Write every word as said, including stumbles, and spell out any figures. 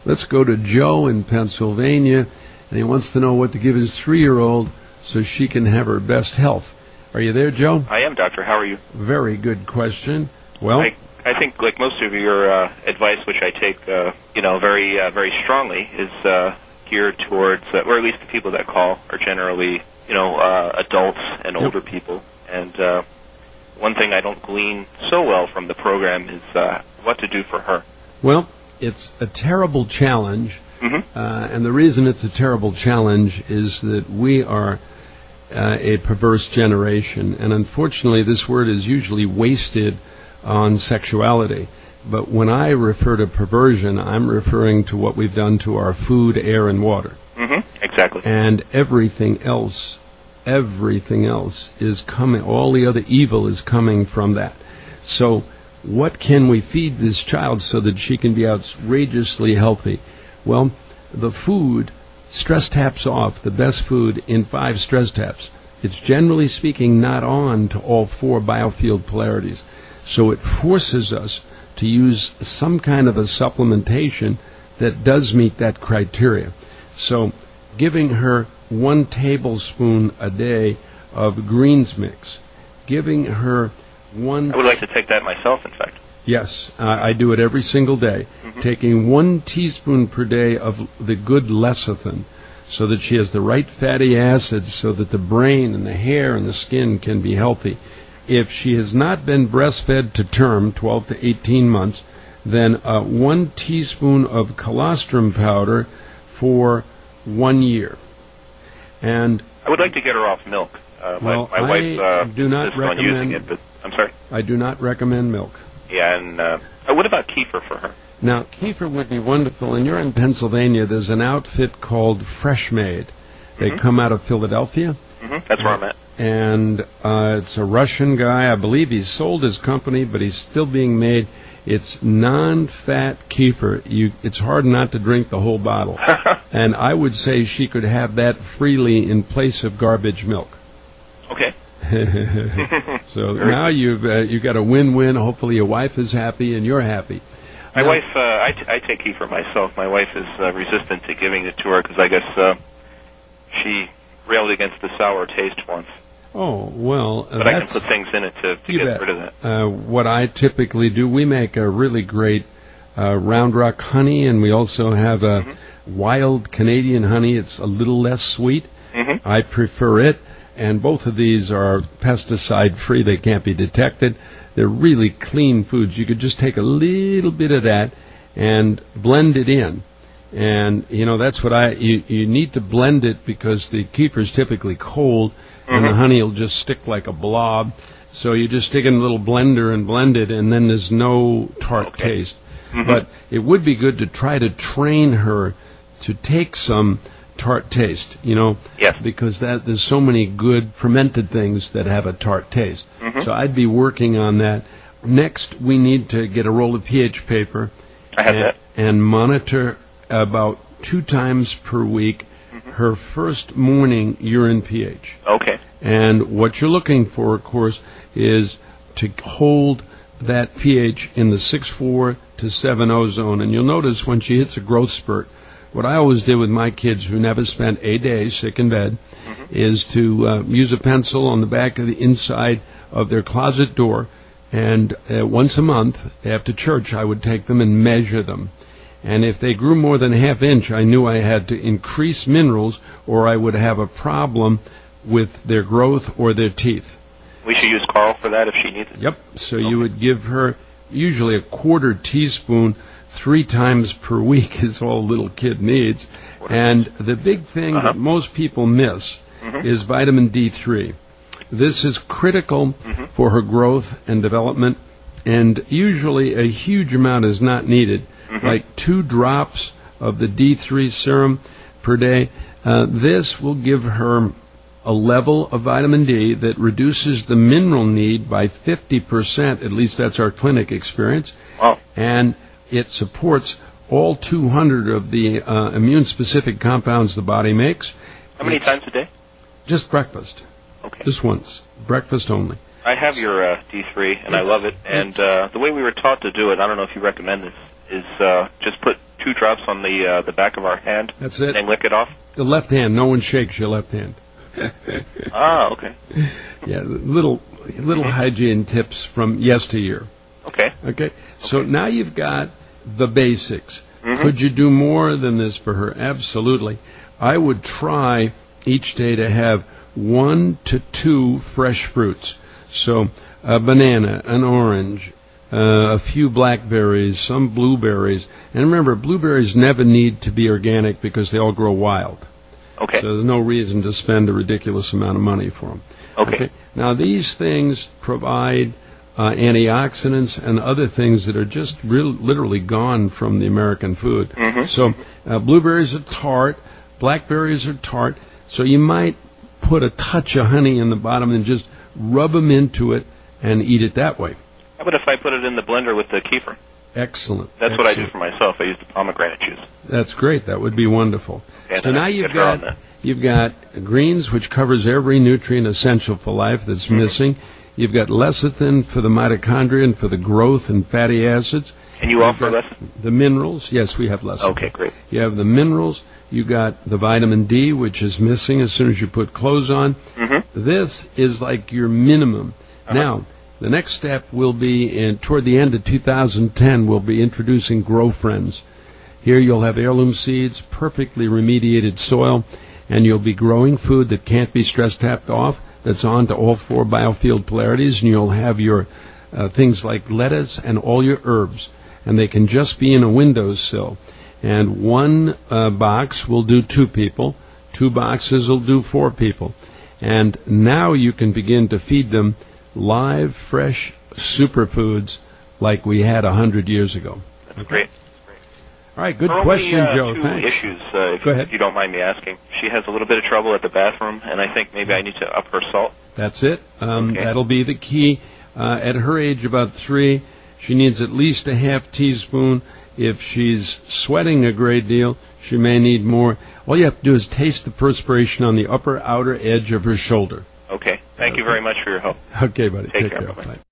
Let's go to Joe in Pennsylvania, and he wants to know what to give his three-year-old so she can have her best health. Are you there, Joe? I am, Doctor. How are you? Very good question. Well, I, I think, like most of your uh, advice, which I take, uh, you know, very, uh, very strongly, is uh, geared towards, uh, or at least the people that call are generally, you know, uh, adults and yep. older people. And uh, one thing I don't glean so well from the program is uh, what to do for her. Well, it's a terrible challenge, mm-hmm. uh, and the reason it's a terrible challenge is that we are uh, a perverse generation, and unfortunately this word is usually wasted on sexuality. But when I refer to perversion, I'm referring to what we've done to our food, air, and water. Mm-hmm. Exactly. And everything else, everything else is coming, all the other evil is coming from that. So what can we feed this child so that she can be outrageously healthy? Well, the food, stress taps off, the best food in five stress taps. It's generally speaking not on to all four biofield polarities. So it forces us to use some kind of a supplementation that does meet that criteria. So giving her one tablespoon a day of greens mix, giving her one... I would like to take that myself, in fact. Yes, uh, I do it every single day. Mm-hmm. Taking one teaspoon per day of the good lecithin so that she has the right fatty acids so that the brain and the hair and the skin can be healthy. If she has not been breastfed to term, twelve to eighteen months, then uh, one teaspoon of colostrum powder for one year. And I would like to get her off milk. Uh, well, my my I wife uh, do not insists recommend, on using it, but I'm sorry. I do not recommend milk. Yeah, and uh, uh, what about kefir for her? Now, kefir would be wonderful. And you're in Pennsylvania. There's an outfit called Fresh Made. They mm-hmm. come out of Philadelphia. Mm-hmm. That's where I'm at. And uh, it's a Russian guy. I believe he's sold his company, but he's still being made. It's non-fat kefir. You, it's hard not to drink the whole bottle. And I would say she could have that freely in place of garbage milk. Okay. So now you've uh, you've got a win-win. Hopefully your wife is happy and you're happy. My now, wife, uh, I, t- I take kefir myself. My wife is uh, resistant to giving it to her because I guess uh, she railed against the sour taste once. Oh, well, uh, but I can put things in it to, to get bet. rid of that. Uh, what I typically do, we make a really great uh, Round Rock honey, and we also have a mm-hmm. wild Canadian honey. It's a little less sweet. Mm-hmm. I prefer it, and both of these are pesticide-free. They can't be detected. They're really clean foods. You could just take a little bit of that and blend it in. And, you know, that's what I... You, you need to blend it because the kefir is typically cold, mm-hmm. and the honey will just stick like a blob. So you just stick it in a little blender and blend it, and then there's no tart okay. taste. Mm-hmm. But it would be good to try to train her to take some tart taste, you know, yes. because that there's so many good fermented things that have a tart taste. Mm-hmm. So I'd be working on that. Next, we need to get a roll of pH paper I have and, that. and monitor about two times per week mm-hmm. her first morning urine pH. Okay. And what you're looking for, of course, is to hold that pH in the six point four to seven point oh zone. And you'll notice when she hits a growth spurt, what I always did with my kids who never spent a day sick in bed mm-hmm. is to uh, use a pencil on the back of the inside of their closet door, and uh, once a month after church I would take them and measure them. And if they grew more than a half inch, I knew I had to increase minerals or I would have a problem with their growth or their teeth. We should use Carl for that if she needs it? Yep. So okay. you would give her usually a quarter teaspoon three times per week is all a little kid needs. And the big thing uh-huh. that most people miss mm-hmm. is vitamin D three. This is critical mm-hmm. for her growth and development, and usually a huge amount is not needed, mm-hmm. like two drops of the D three serum per day. Uh, this will give her a level of vitamin D that reduces the mineral need by fifty percent, at least that's our clinic experience. Wow. And it supports all two hundred of the uh, immune-specific compounds the body makes. How many it's times a day? Just breakfast. Okay. Just once. Breakfast only. I have your uh, D three, and it's, I love it. And uh, the way we were taught to do it, I don't know if you recommend this, is uh, just put two two drops on the uh, the back of our hand. That's it. And lick it off. The left hand. No one shakes your left hand. Ah, okay. Yeah, little little mm-hmm. hygiene tips from yesteryear. Okay. Okay. So okay. now you've got the basics. Mm-hmm. Could you do more than this for her? Absolutely. I would try each day to have one to two fresh fruits. So a banana, an orange, uh, a few blackberries, some blueberries. And remember, blueberries never need to be organic because they all grow wild. Okay. So there's no reason to spend a ridiculous amount of money for them. Okay. okay? Now, these things provide uh, antioxidants and other things that are just real, literally gone from the American food. Mm-hmm. So uh, blueberries are tart, blackberries are tart, so you might put a touch of honey in the bottom and just rub them into it and eat it that way. How about if I put it in the blender with the kefir? Excellent. That's Excellent. what I do for myself. I use the pomegranate juice. That's great. That would be wonderful. And so now you've got you've got greens, which covers every nutrient essential for life that's mm-hmm. missing. You've got lecithin for the mitochondria and for the growth and fatty acids. And you you've offer lecithin? The minerals. Yes, we have lecithin. Okay, great. You have the minerals. You got the vitamin D, which is missing as soon as you put clothes on. Mm-hmm. This is like your minimum. Uh-huh. Now, the next step will be, in, toward the end of two thousand ten, we'll be introducing Grow Friends. Here you'll have heirloom seeds, perfectly remediated soil, and you'll be growing food that can't be stress tapped off, that's on to all four biofield polarities, and you'll have your uh, things like lettuce and all your herbs, and they can just be in a windowsill. And one uh, box will do two people, two boxes will do four people. And now you can begin to feed them live, fresh superfoods like we had a hundred years ago. That's okay. great. All right, good Only, question, uh, Joe. Two Thanks. issues, uh, if, Go ahead. if you don't mind me asking. She has a little bit of trouble at the bathroom, and I think maybe I need to up her salt. That's it. Um, okay. That'll be the key. Uh, at her age, about three, she needs at least a half teaspoon. If she's sweating a great deal, she may need more. All you have to do is taste the perspiration on the upper outer edge of her shoulder. Okay. Thank okay. you very much for your help. Okay, buddy. Take, Take care. care. Bye-bye. Bye.